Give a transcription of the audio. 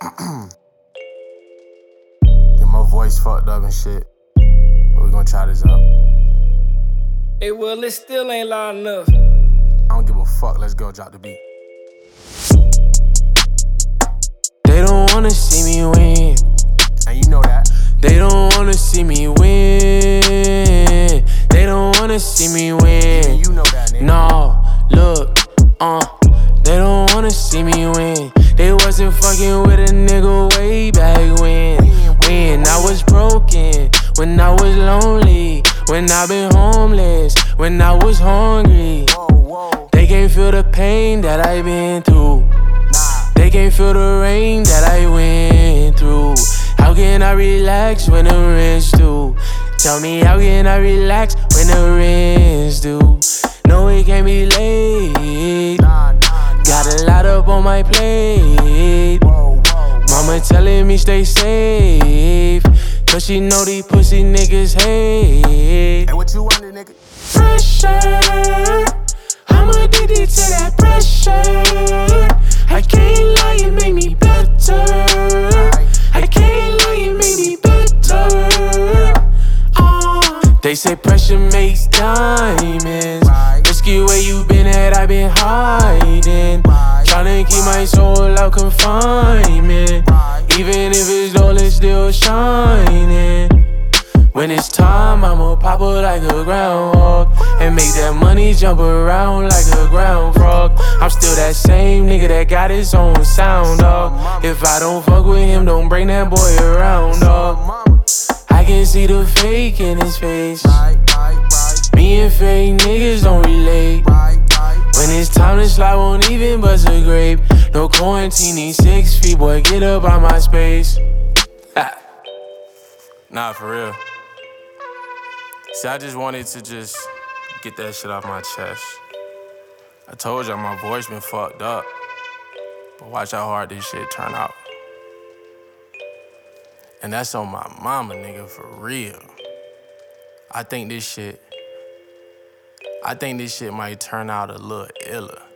Get my voice fucked up and shit. But we gonna try this out. Hey, well, it still ain't loud enough. I don't give a fuck, let's go drop the beat. They don't wanna see me win. And you know that. They don't wanna see me win. They don't wanna see me win. And you know that, nigga. No, look, they don't wanna see me win. They wasn't fucking with a nigga way back when. When I was broken, when I was lonely, when I been homeless, when I was hungry. Whoa. They can't feel the pain that I been through. Nah. They can't feel the rain that I went through. How can I relax when the rent's due? Tell me, how can I relax when the rent's due? No, it can't be late. Nah. Got a lot up on my plate. Whoa. Mama telling me stay safe, cause she know these pussy niggas hate. Hey, what you wanted, nigga? Pressure, I'm addicted to that pressure. I can't lie, it make me better. I can't lie, it make me better. They say pressure makes diamonds. Risky where you been at, I been hiding. Tryna keep my soul out confinement. Even if it's dull, it's still shining. When it's time, I'ma pop up like a groundhog and make that money jump around like a ground frog. I'm still that same nigga that got his own sound, dog. If I don't fuck with him, don't bring that boy around, dog. I can see the fake in his face. Me and fake niggas don't relate. When it's time to slide, won't even bust a grape. No quarantine, 6 feet, boy, get up out my space. Nah, for real. See, I just wanted to just get that shit off my chest. I told y'all my voice been fucked up. But watch how hard this shit turn out. And that's on my mama, nigga, for real. I think this shit might turn out a little iller.